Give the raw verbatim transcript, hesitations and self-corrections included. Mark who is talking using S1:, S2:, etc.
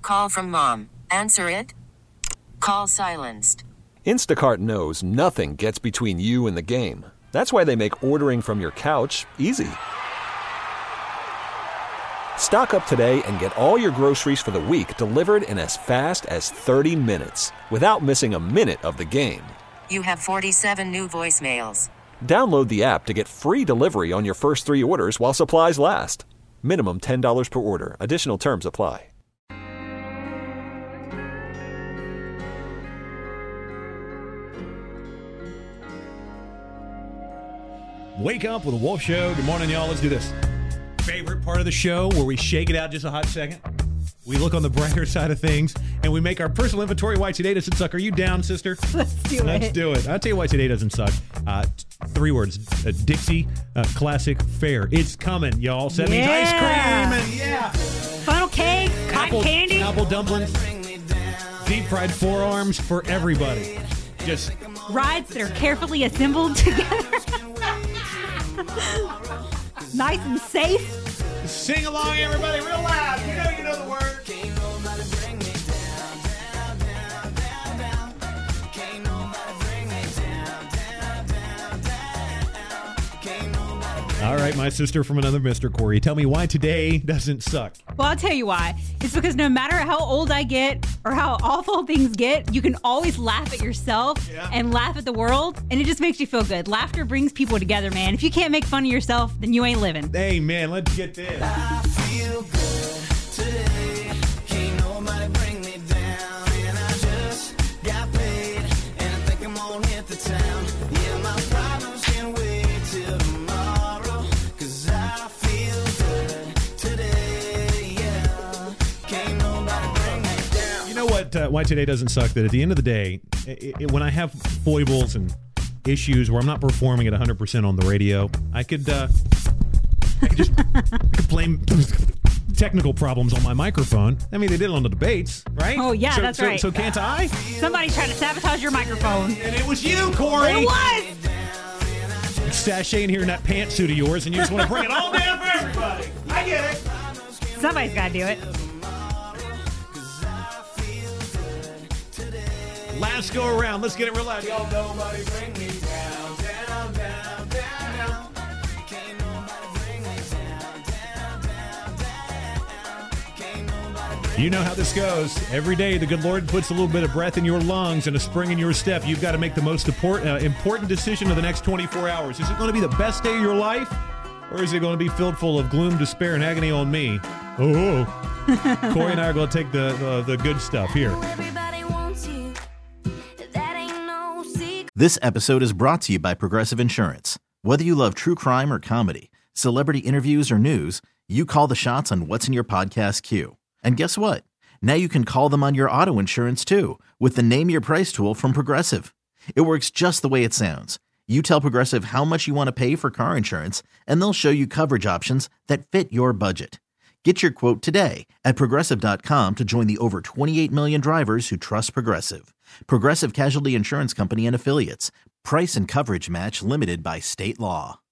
S1: call from mom. Answer it. Call silenced.
S2: Instacart knows nothing gets between you and the game. That's why they make ordering from your couch easy. Stock up today and get all your groceries for the week delivered in as fast as thirty minutes without missing a minute of the game.
S1: You have forty-seven new voicemails.
S2: Download the app to get free delivery on your first three orders while supplies last. Minimum ten dollars per order. Additional terms apply.
S3: Wake up with a Wolf Show. Good morning, y'all. Let's do this. Favorite part of the show where we shake it out just a hot second. We look on the brighter side of things, and we make our personal inventory. Why today doesn't suck. Are you down, sister?
S4: Let's do
S3: Let's
S4: it.
S3: Let's do it. I'll tell you why today doesn't suck. Uh, t- three words. Uh, Dixie uh, Classic Fair. It's coming, y'all. So that means ice
S4: Yeah.
S3: cream and, yeah.
S4: Funnel cake, cotton
S3: Apple,
S4: candy.
S3: apple dumplings, deep fried forearms for everybody. Just
S4: Rides that are carefully assembled together. Nice and safe.
S3: sing along, everybody, real loud. You know you know the word. All right, my sister from another Mister Corey. Tell me why today doesn't suck.
S4: Well, I'll tell you why. It's because no matter how old I get or how awful things get, you can always laugh at yourself
S3: Yeah.
S4: and laugh at the world, and it just makes you feel good. Laughter brings people together, man. If you can't make fun of yourself, then you ain't living.
S3: Hey, man, let's get this.
S5: I feel good today. Can't nobody bring me down. And I just got paid. And I think I'm gonna hit the town. Yeah, my problems can wait till tomorrow. Cause I feel good today. Yeah. Can't nobody bring me down.
S3: You know what? Uh, why today doesn't suck? That at the end of the day, it, it, when I have foibles and issues where I'm not performing at one hundred percent on the radio, I could, uh, I could just I could blame technical problems on my microphone. I mean, they did it on the debates, right?
S4: Oh, yeah,
S3: so,
S4: that's
S3: so,
S4: right.
S3: So can't I?
S4: Somebody's trying to sabotage your microphone.
S3: And it was you, Corey.
S4: It was!
S3: Sashaying here in that pantsuit of yours, and you just want to bring it all down for everybody. I get it.
S4: Somebody's got to do it.
S3: Last go around. Let's get it real loud. Y'all, nobody bring me down, down, down, down, down.
S5: Can't nobody bring me down, down, down, down. Can't nobody bring
S3: You know how this goes. Every day, the good Lord puts a little bit of breath in your lungs and a spring in your step. You've got to make the most important, uh, important decision of the next twenty-four hours. Is it going to be the best day of your life? Or is it going to be filled full of gloom, despair, and agony on me? Oh, Corey and I are going to take the, the, the good stuff here.
S6: Everybody wants you. That ain't no secret.
S7: This episode is brought to you by Progressive Insurance. Whether you love true crime or comedy, celebrity interviews or news, you call the shots on what's in your podcast queue. And guess what? Now you can call them on your auto insurance too with the Name Your Price tool from Progressive. It works just the way it sounds. You tell Progressive how much you want to pay for car insurance, and they'll show you coverage options that fit your budget. Get your quote today at Progressive dot com to join the over twenty-eight million drivers who trust Progressive. Progressive Casualty Insurance Company and Affiliates. Price and coverage match limited by state law.